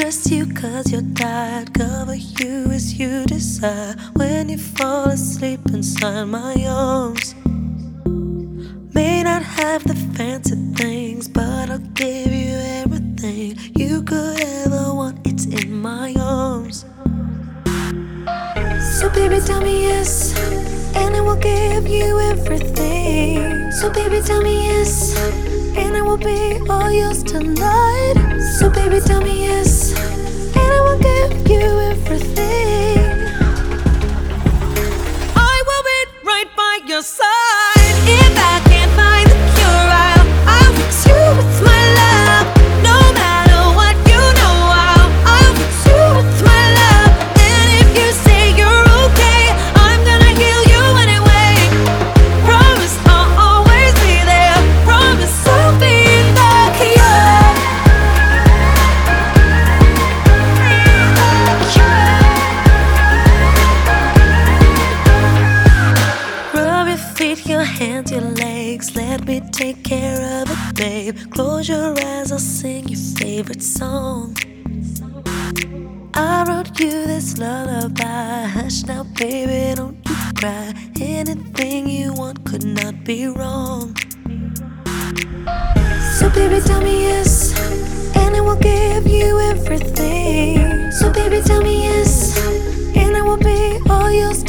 undress you 'cause you're tired, cover you as you desire. When you fall asleep inside my arms, may not have the fancy things, but I'll give you everything you could ever want. It's in my arms. So baby, tell me yes, and I will give you everything. So baby, tell me yes, and I will be all yours tonight. So baby, tell me yes, and I will give you everything. I will be right by your side. If I can't find the cure, I'll fix you with my love. No matter what, you know I'll fix you with my love. And if you say you're okay, I'm gonna heal you anyway. Promise I'll always be there. Promise I'll be the cure. Rub your feet, your hands, your legs. Let me take care of it, babe. Close your eyes, I'll sing your favorite song. I wrote you this lullaby. Hush now, baby, don't you cry. Anything you want could not be wrong. So baby, tell me yes, and I will give you everything. So baby, tell me yes, and I will be all yours